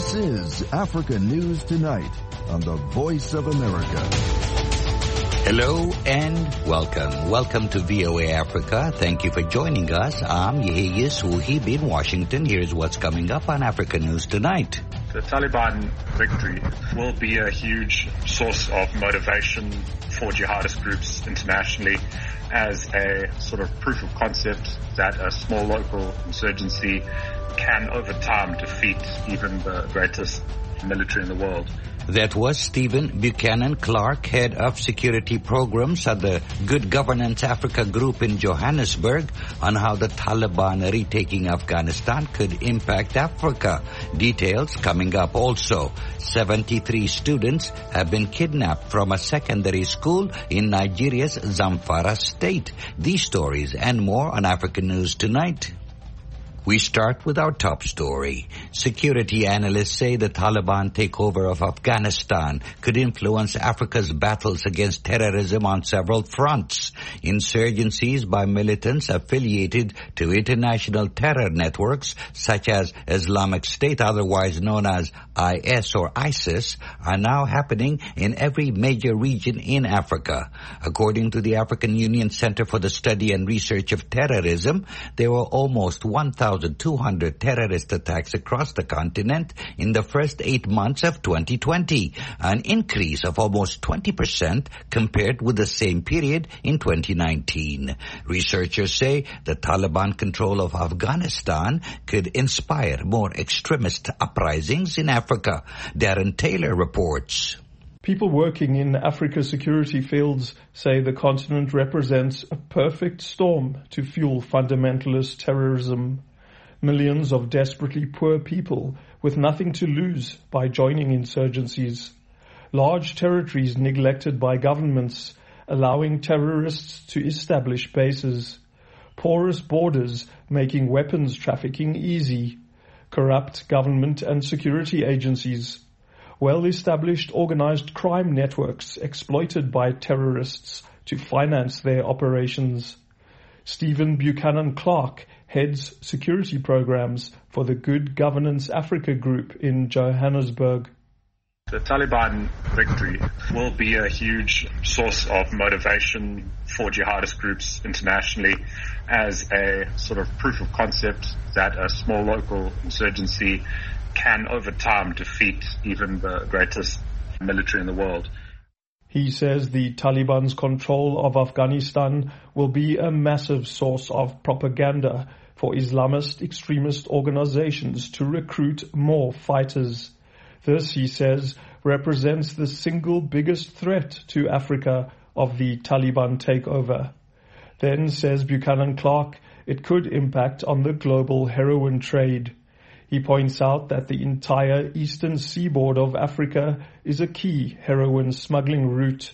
This is Africa News Tonight on the Voice of America. Hello and welcome. Welcome to VOA Africa. Thank you for joining us. I'm Yehia Suhib in Washington. Here's what's coming up on Africa News Tonight. The Taliban victory will be a huge source of motivation for jihadist groups internationally as a sort of proof of concept that a small local insurgency can over time defeat even the greatest military in the world. That was Stephen Buchanan Clark, head of security programs at the Good Governance Africa Group in Johannesburg, on how the Taliban retaking Afghanistan could impact Africa. Details coming up also. 73 students have been kidnapped from a secondary school in Nigeria's Zamfara state. These stories and more on African News Tonight. We start with our top story. Security analysts say the Taliban takeover of Afghanistan could influence Africa's battles against terrorism on several fronts. Insurgencies by militants affiliated to international terror networks such as Islamic State, otherwise known as IS or ISIS, are now happening in every major region in Africa. According to the African Union Center for the Study and Research of Terrorism, there were almost 1,200 terrorist attacks across the continent in the first 8 months of 2020, an increase of almost 20% compared with the same period in 2019. Researchers say the Taliban control of Afghanistan could inspire more extremist uprisings in Africa. Darren Taylor reports. People working in Africa's security fields say the continent represents a perfect storm to fuel fundamentalist terrorism. Millions of desperately poor people with nothing to lose by joining insurgencies. Large territories neglected by governments, allowing terrorists to establish bases. Porous borders making weapons trafficking easy. Corrupt government and security agencies. Well-established organized crime networks exploited by terrorists to finance their operations. Stephen Buchanan Clark heads security programs for the Good Governance Africa Group in Johannesburg. The Taliban victory will be a huge source of motivation for jihadist groups internationally as a sort of proof of concept that a small local insurgency can over time defeat even the greatest military in the world. He says the Taliban's control of Afghanistan will be a massive source of propaganda for Islamist extremist organizations to recruit more fighters. This, he says, represents the single biggest threat to Africa of the Taliban takeover. Then, says Buchanan Clark, it could impact on the global heroin trade. He points out that the entire eastern seaboard of Africa is a key heroin smuggling route.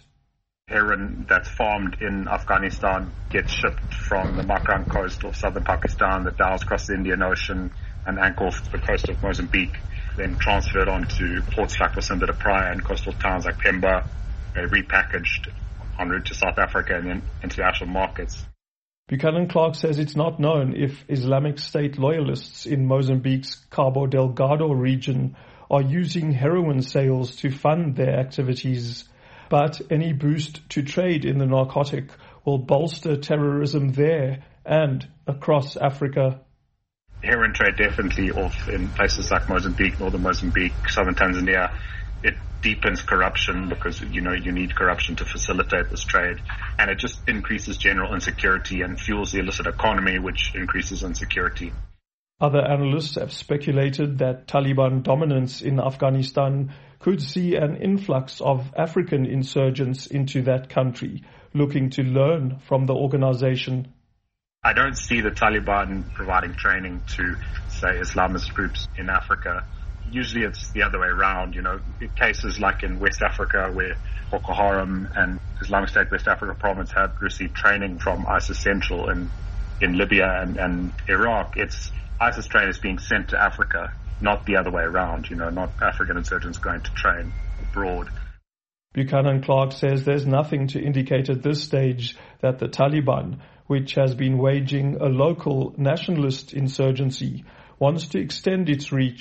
Heroin that's farmed in Afghanistan gets shipped from the Makran coast of southern Pakistan that dials across the Indian Ocean and anchors off the coast of Mozambique, then transferred on to ports like Lucinda de Praia and coastal towns like Pemba, repackaged en route to South Africa and then international markets. Buchanan Clark says it's not known if Islamic State loyalists in Mozambique's Cabo Delgado region are using heroin sales to fund their activities, but any boost to trade in the narcotic will bolster terrorism there and across Africa. Heroin trade definitely off in places like Mozambique, northern Mozambique, southern Tanzania. It deepens corruption because, you need corruption to facilitate this trade. And it just increases general insecurity and fuels the illicit economy, which increases insecurity. Other analysts have speculated that Taliban dominance in Afghanistan could see an influx of African insurgents into that country, looking to learn from the organization. I don't see the Taliban providing training to, say, Islamist groups in Africa. Usually it's the other way around, cases like in West Africa where Boko Haram and Islamic State West Africa province have received training from ISIS Central in Libya and Iraq. It's ISIS trainers being sent to Africa, not the other way around, not African insurgents going to train abroad. Buchanan Clark says there's nothing to indicate at this stage that the Taliban, which has been waging a local nationalist insurgency, wants to extend its reach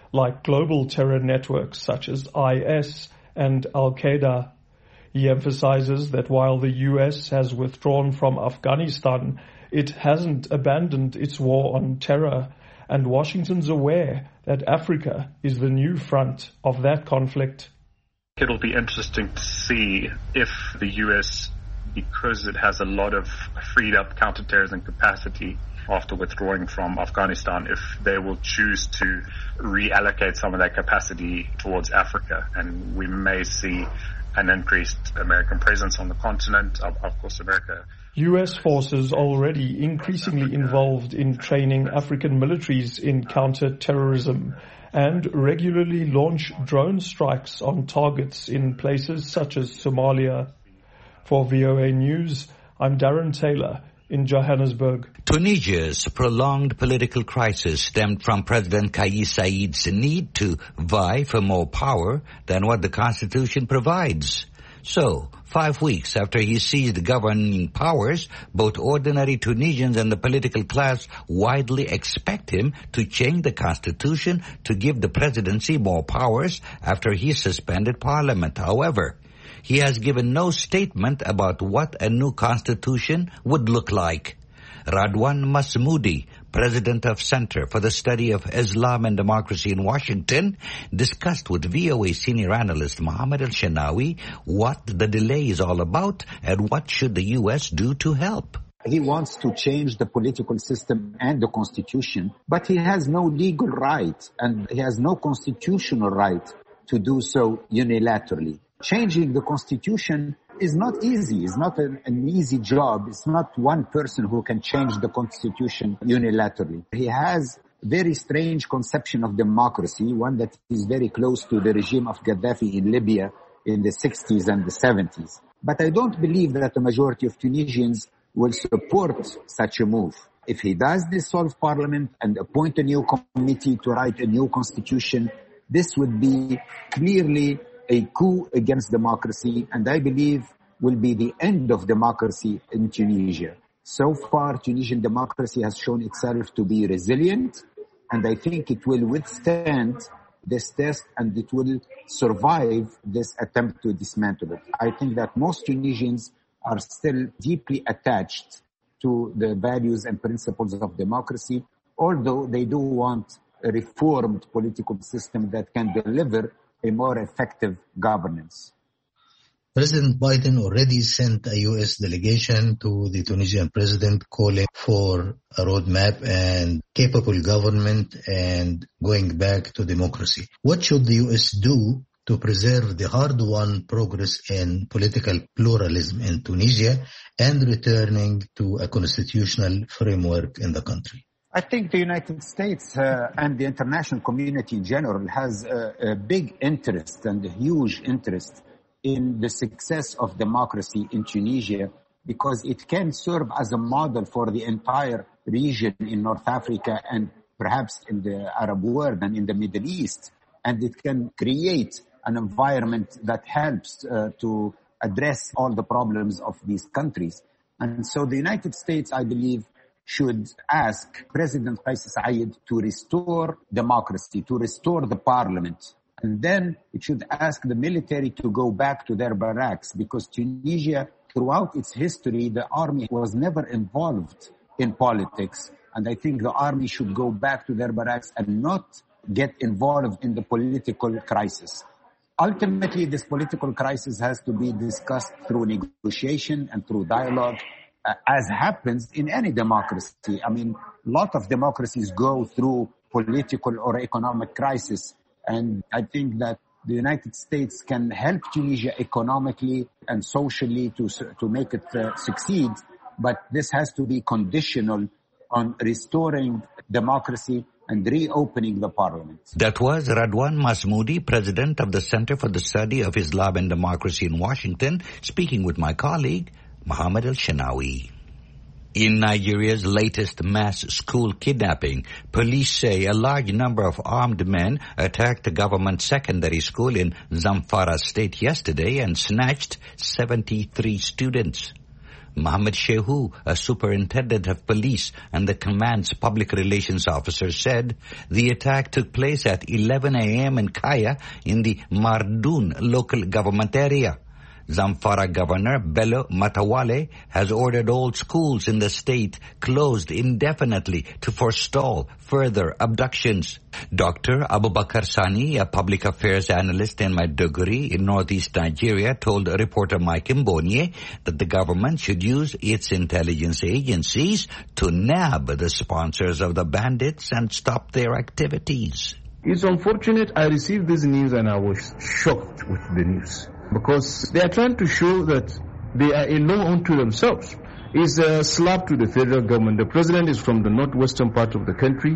like global terror networks such as IS and Al-Qaeda. He emphasizes that while the US has withdrawn from Afghanistan, it hasn't abandoned its war on terror, and Washington's aware that Africa is the new front of that conflict. It'll be interesting to see if the US, because it has a lot of freed up counterterrorism capacity after withdrawing from Afghanistan, if they will choose to reallocate some of that capacity towards Africa, and we may see an increased American presence on the continent. Of course, America. U.S. forces already increasingly involved in training African militaries in counter-terrorism and regularly launch drone strikes on targets in places such as Somalia. For VOA News, I'm Darren Taylor in Johannesburg. Tunisia's prolonged political crisis stemmed from President Kais Saied's need to vie for more power than what the constitution provides. So, 5 weeks after he seized governing powers, both ordinary Tunisians and the political class widely expect him to change the constitution to give the presidency more powers after he suspended parliament. However, he has given no statement about what a new constitution would look like. Radwan Masmoudi, president of Center for the Study of Islam and Democracy in Washington, discussed with VOA senior analyst Mohammed Al-Shenawi what the delay is all about and what should the U.S. do to help. He wants to change the political system and the constitution, but he has no legal right and he has no constitutional right to do so unilaterally. Changing the constitution is not easy. It's not an easy job. It's not one person who can change the constitution unilaterally. He has a very strange conception of democracy, one that is very close to the regime of Gaddafi in Libya in the 60s and the 70s. But I don't believe that the majority of Tunisians will support such a move. If he does dissolve parliament and appoint a new committee to write a new constitution, this would be clearly a coup against democracy, and I believe will be the end of democracy in Tunisia. So far, Tunisian democracy has shown itself to be resilient, and I think it will withstand this test and it will survive this attempt to dismantle it. I think that most Tunisians are still deeply attached to the values and principles of democracy, although they do want a reformed political system that can deliver a more effective governance. President Biden already sent a U.S. delegation to the Tunisian president calling for a roadmap and capable government and going back to democracy. What should the U.S. do to preserve the hard-won progress in political pluralism in Tunisia and returning to a constitutional framework in the country? I think the United States and the international community in general has a big interest and a huge interest in the success of democracy in Tunisia because it can serve as a model for the entire region in North Africa and perhaps in the Arab world and in the Middle East. And it can create an environment that helps to address all the problems of these countries. And so the United States, I believe, should ask President Kais Saied to restore democracy, to restore the parliament. And then it should ask the military to go back to their barracks because Tunisia, throughout its history, the army was never involved in politics. And I think the army should go back to their barracks and not get involved in the political crisis. Ultimately, this political crisis has to be discussed through negotiation and through dialogue, as happens in any democracy. I mean, a lot of democracies go through political or economic crisis. And I think that the United States can help Tunisia economically and socially to make it succeed. But this has to be conditional on restoring democracy and reopening the parliament. That was Radwan Masmoudi, president of the Center for the Study of Islam and Democracy in Washington, speaking with my colleague, Mohammed Al-Shenawi. In Nigeria's latest mass school kidnapping, police say a large number of armed men attacked a government secondary school in Zamfara state yesterday and snatched 73 students. Mohammed Shehu, a superintendent of police and the command's public relations officer, said the attack took place at 11 a.m. in Kaya in the Mardoon local government area. Zamfara Governor Bello Matawale has ordered all schools in the state closed indefinitely to forestall further abductions. Dr. Abubakar Sani, a public affairs analyst in Maiduguri in northeast Nigeria, told reporter Mike Mbonye that the government should use its intelligence agencies to nab the sponsors of the bandits and stop their activities. It's unfortunate. I received this news and I was shocked with the news, because they are trying to show that they are a law unto themselves. It's a slap to the federal government. The president is from the northwestern part of the country,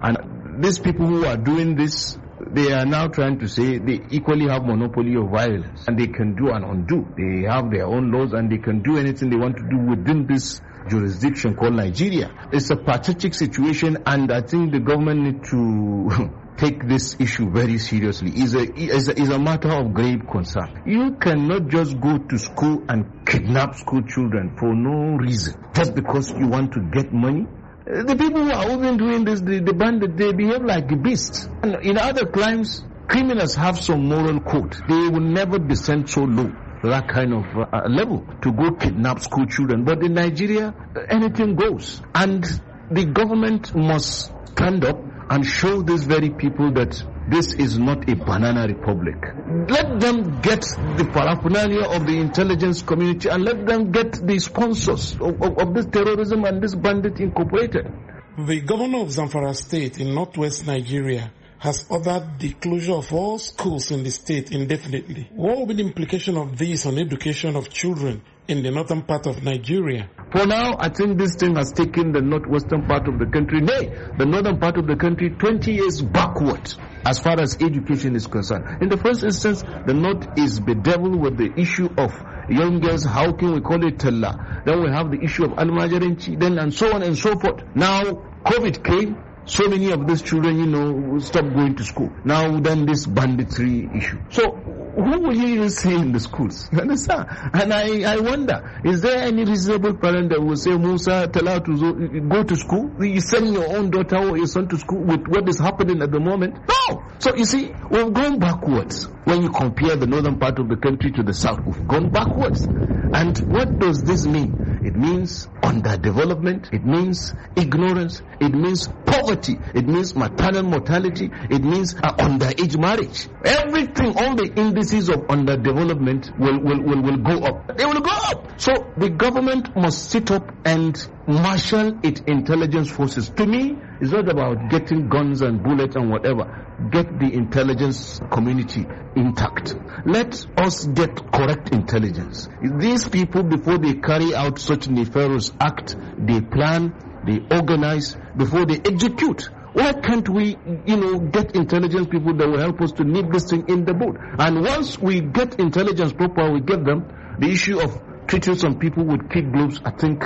and these people who are doing this, they are now trying to say they equally have monopoly of violence, and they can do and undo. They have their own laws, and they can do anything they want to do within this jurisdiction called Nigeria. It's a pathetic situation, and I think the government need to take this issue very seriously. It's a matter of grave concern. You cannot just go to school and kidnap school children for no reason, just because you want to get money. The people who are even doing this, the bandits, they behave like beasts. And in other crimes, criminals have some moral code. They will never descend so low, that kind of level, to go kidnap school children. But in Nigeria, anything goes. And the government must stand up and show these very people that this is not a banana republic. Let them get the paraphernalia of the intelligence community, and let them get the sponsors of this terrorism and this bandit incorporated. The governor of Zamfara State in northwest Nigeria has ordered the closure of all schools in the state indefinitely. What will be the implication of this on education of children in the northern part of Nigeria? For now, I think this thing has taken the northwestern part of the country, the northern part of the country, 20 years backward as far as education is concerned. In the first instance, the north is bedeviled with the issue of young girls, how can we call it tella? Then we have the issue of almajiranci, then and so on and so forth. Now, COVID came. So many of these children, stopped going to school. Now then this banditry issue. So who will you even see in the schools? You understand? And I wonder, is there any reasonable parent that will say, Musa, tell her to go to school? You send your own daughter or your son to school with what is happening at the moment? No! So you see, we've gone backwards. When you compare the northern part of the country to the south, we've gone backwards. And what does this mean? It means underdevelopment, it means ignorance, it means poverty, it means maternal mortality, it means underage marriage. Everything, all the indices of underdevelopment will go up. They will go up. So the government must sit up and marshal its intelligence forces. To me, it's not about getting guns and bullets and whatever. Get the intelligence community intact. Let us get correct intelligence. These people, before they carry out such nefarious act, they plan, they organize, before they execute. Why can't we, get intelligence people that will help us to nip this thing in the bud? And once we get intelligence proper, we get them, the issue of treating some people with kid gloves, I think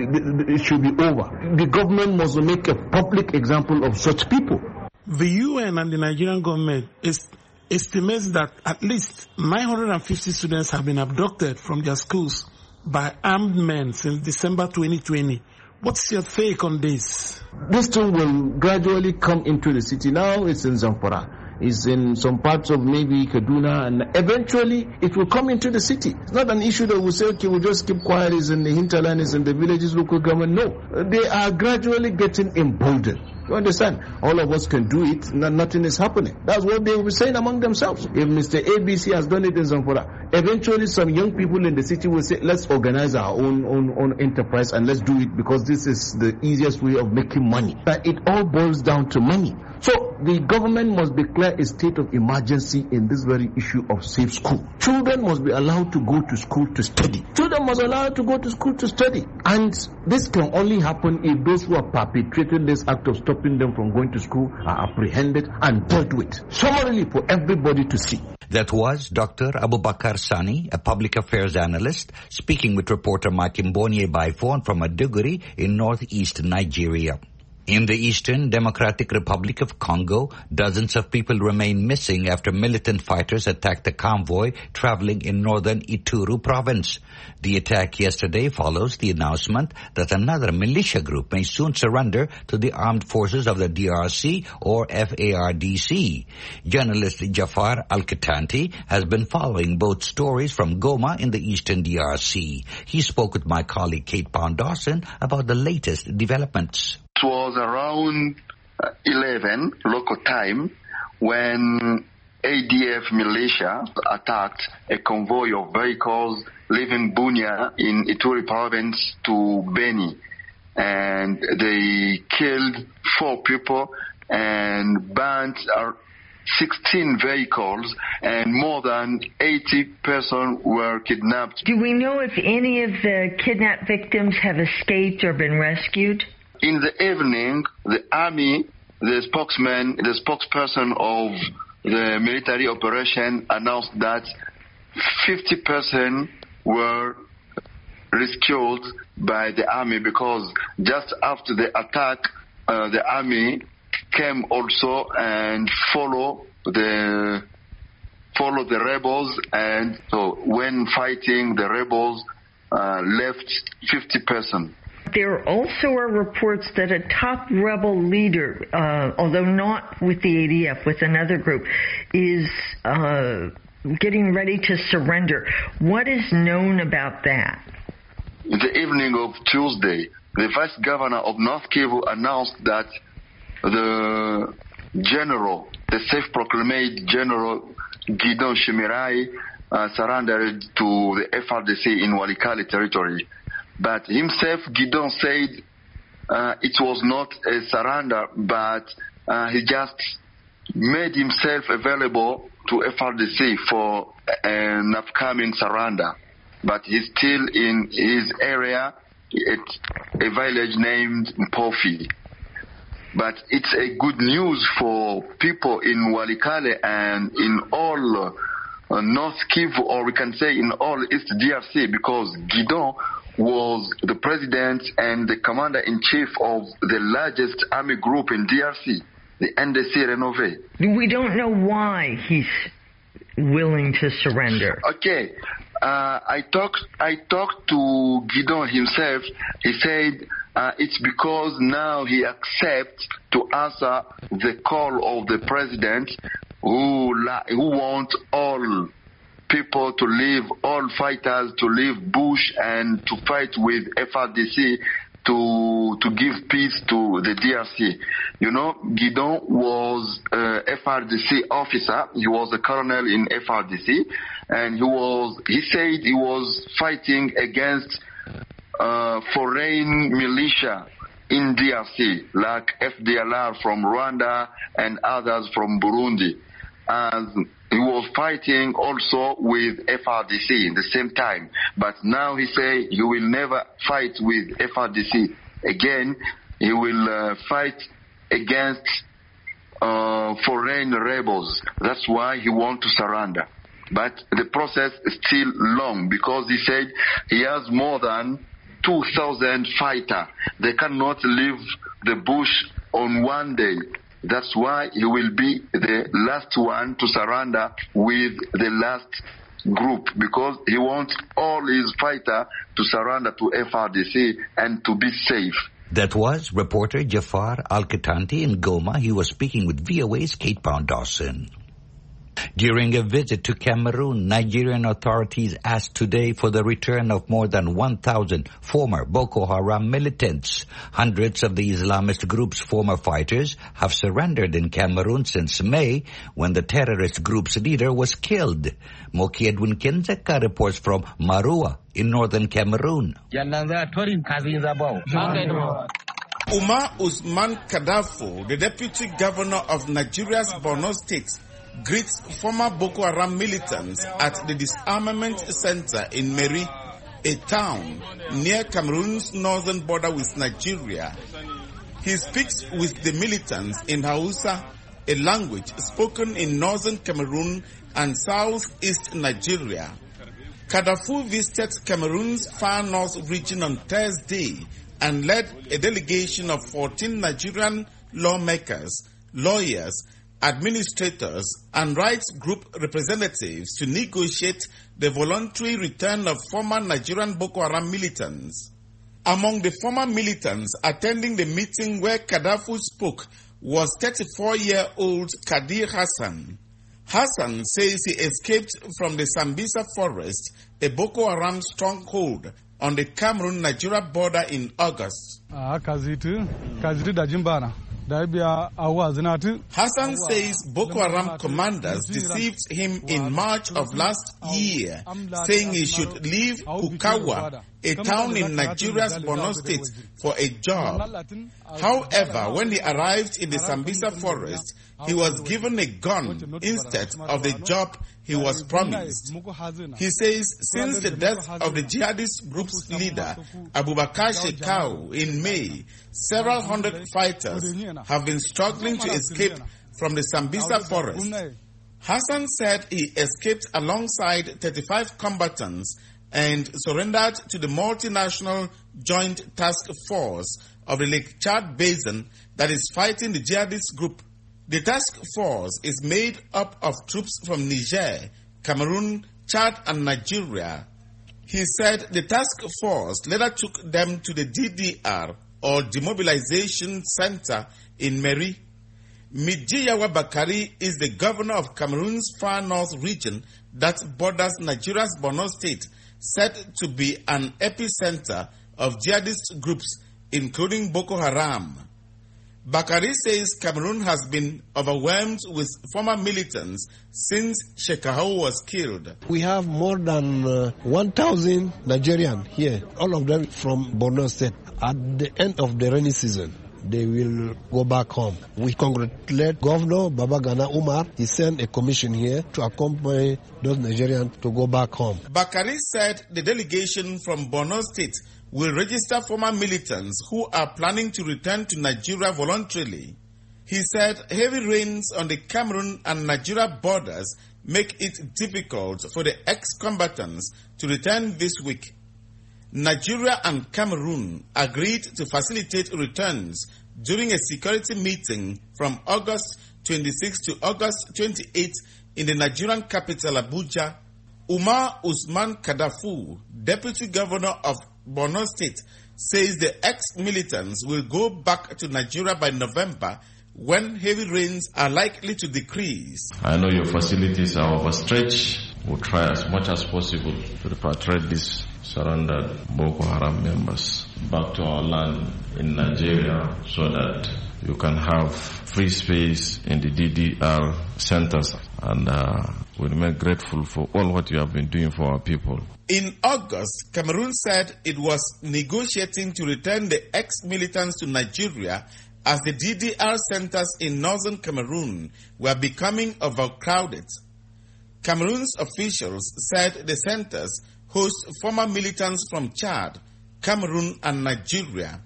it should be over. The government must make a public example of such people. The UN and the Nigerian government estimates that at least 950 students have been abducted from their schools by armed men since December 2020. What's your take on this? This thing will gradually come into the city. Now it's in Zamfara. It's in some parts of maybe Kaduna, and eventually it will come into the city. It's not an issue that we'll say, okay, we'll just keep quiet, it's in the hinterland, it's in the villages, local government. No, they are gradually getting emboldened. You understand? All of us can do it, nothing is happening. That's what they will be saying among themselves. If Mr. ABC has done it in Zamfara, eventually some young people in the city will say, let's organize our own enterprise and let's do it because this is the easiest way of making money. But it all boils down to money. So the government must declare a state of emergency in this very issue of safe school. Children must be allowed to go to school to study. Children must be allowed to go to school to study. And this can only happen if those who are perpetrating this act of stopping them from going to school are apprehended and dealt with. Summarily for everybody to see. That was Dr. Abubakar Sani, a public affairs analyst, speaking with reporter Mike Mbonye by phone from Maiduguri in northeast Nigeria. In the Eastern Democratic Republic of Congo, dozens of people remain missing after militant fighters attacked a convoy traveling in northern Ituri province. The attack yesterday follows the announcement that another militia group may soon surrender to the armed forces of the DRC or FARDC. Journalist Jafar Al-Katanti has been following both stories from Goma in the Eastern DRC. He spoke with my colleague Kate Pound-Dawson about the latest developments. It was around 11 local time when ADF militia attacked a convoy of vehicles leaving Bunia in Ituri province to Beni. And they killed 4 people and burned 16 vehicles, and more than 80 persons were kidnapped. Do we know if any of the kidnapped victims have escaped or been rescued? In the evening, the army, the spokesperson of the military operation announced that 50% were rescued by the army, because just after the attack, the army came also and follow the rebels, and so when fighting the rebels, left 50%. There also are reports that a top rebel leader, although not with the ADF, with another group, is getting ready to surrender. What is known about that? In the evening of Tuesday, the vice governor of North Kivu announced that the self-proclaimed General Gideon Shimirai surrendered to the FRDC in Walikale territory. But himself, Gideon said it was not a surrender, but he just made himself available to FRDC for an upcoming surrender. But he's still in his area at a village named Mpofi. But it's a good news for people in Walikale and in all North Kivu, or we can say in all East DRC, because Gideon was the president and the commander-in-chief of the largest army group in DRC, the NDC Renové. We don't know why he's willing to surrender. Okay. I talked to Gideon himself. He said it's because now he accepts to answer the call of the president who wants all people to leave, all fighters to leave bush and to fight with FRDC to give peace to the DRC. You know, Gideon was a FRDC officer. He was a colonel in FRDC, and he said he was fighting against foreign militia in DRC, like FDLR from Rwanda and others from Burundi. And he was fighting also with FRDC in the same time. But now he say he will never fight with FRDC again. He will fight against foreign rebels. That's why he wants to surrender. But the process is still long, because he said he has more than 2,000 fighters. They cannot leave the bush on one day. That's why he will be the last one to surrender with the last group, because he wants all his fighters to surrender to FRDC and to be safe. That was reporter Jafar Al-Katanti in Goma. He was speaking with VOA's Kate Pound-Dawson. During a visit to Cameroon, Nigerian authorities asked today for the return of more than 1,000 former Boko Haram militants. Hundreds of the Islamist group's former fighters have surrendered in Cameroon since May, when the terrorist group's leader was killed. Moki Edwin Kenzeka reports from Marua in northern Cameroon. Umar Usman Kadafu, the deputy governor of Nigeria's Borno State, greets former Boko Haram militants at the disarmament center in Meri, a town near Cameroon's northern border with Nigeria. He speaks with the militants in Hausa, a language spoken in northern Cameroon and southeast Nigeria. Kadafu visited Cameroon's far north region on Thursday and led a delegation of 14 Nigerian lawmakers, lawyers, administrators, and rights group representatives to negotiate the voluntary return of former Nigerian Boko Haram militants. Among the former militants attending the meeting where Gaddafi spoke was 34-year-old Kadir Hassan. Hassan says he escaped from the Sambisa forest, a Boko Haram stronghold on the Cameroon-Nigeria border in August. Hassan says Boko Haram commanders deceived him in March of last year, saying he should leave Kukawa, a town in Nigeria's Borno state, for a job. However, when he arrived in the Sambisa forest, he was given a gun instead of the job he was promised. He says since the death of the jihadist group's leader, Abubakar Shekau, in May, several hundred fighters have been struggling to escape from the Sambisa forest. Hassan said he escaped alongside 35 combatants and surrendered to the multinational Joint Task Force of the Lake Chad Basin that is fighting the jihadist group. The task force is made up of troops from Niger, Cameroon, Chad, and Nigeria. He said the task force later took them to the DDR, or Demobilization Center, in Meri. Mijiyawa Bakari is the governor of Cameroon's far north region that borders Nigeria's Borno state, said to be an epicenter of jihadist groups, including Boko Haram. Bakari says Cameroon has been overwhelmed with former militants since Shekau was killed. We have more than 1,000 Nigerians here, all of them from Borno State. At the end of the rainy season, they will go back home. We congratulate Governor Babagana Umar. He sent a commission here to accompany those Nigerians to go back home. Bakari said the delegation from Borno State will register former militants who are planning to return to Nigeria voluntarily. He said heavy rains on the Cameroon and Nigeria borders make it difficult for the ex-combatants to return this week. Nigeria and Cameroon agreed to facilitate returns during a security meeting from August 26 to August 28 in the Nigerian capital Abuja. Umar Usman Kadafu, deputy governor of Borno State, says the ex-militants will go back to Nigeria by November when heavy rains are likely to decrease. I know your facilities are overstretched. We'll try as much as possible to repatriate these surrendered Boko Haram members back to our land in Nigeria so that you can have free space in the DDR centers. And we remain grateful for all what you have been doing for our people. In August, Cameroon said it was negotiating to return the ex-militants to Nigeria as the DDR centers in northern Cameroon were becoming overcrowded. Cameroon's officials said the centers host former militants from Chad, Cameroon, and Nigeria.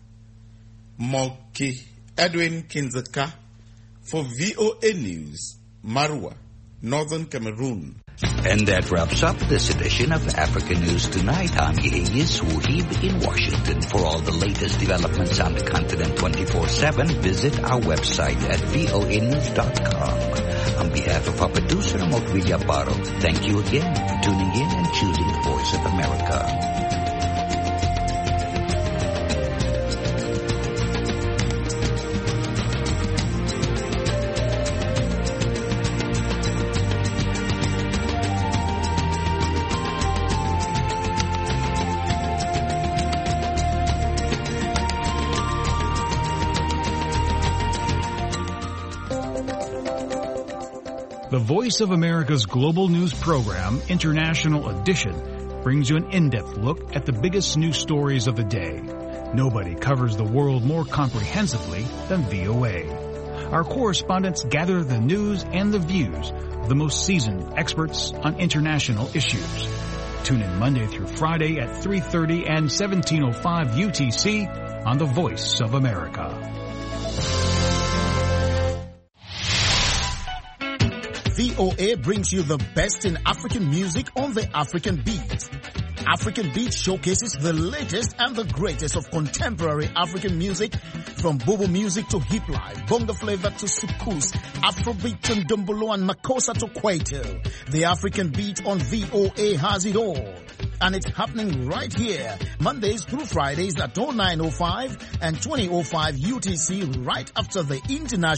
Moki Edwin Kinzeka for VOA News, Marwa, Northern Cameroon. And that wraps up this edition of Africa News Tonight. I'm Yehiyes Wuhib in Washington. For all the latest developments on the continent 24/7, visit our website at voanews.com. On behalf of our producer, Mokvilla Baro, thank you again for tuning in and choosing the Voice of America. The Voice of America's global news program, International Edition, brings you an in-depth look at the biggest news stories of the day. Nobody covers the world more comprehensively than VOA. Our correspondents gather the news and the views of the most seasoned experts on international issues. Tune in Monday through Friday at 3:30 and 17:05 UTC on The Voice of America. VOA brings you the best in African music on the African beat. African Beat showcases the latest and the greatest of contemporary African music, from Bobo music to hip life, bongo flavor to soukous, Afrobeat to Ndombolo and Makossa to Kwaito. The African Beat on VOA has it all. And it's happening right here, Mondays through Fridays at 09:05 and 20:05 UTC, right after the international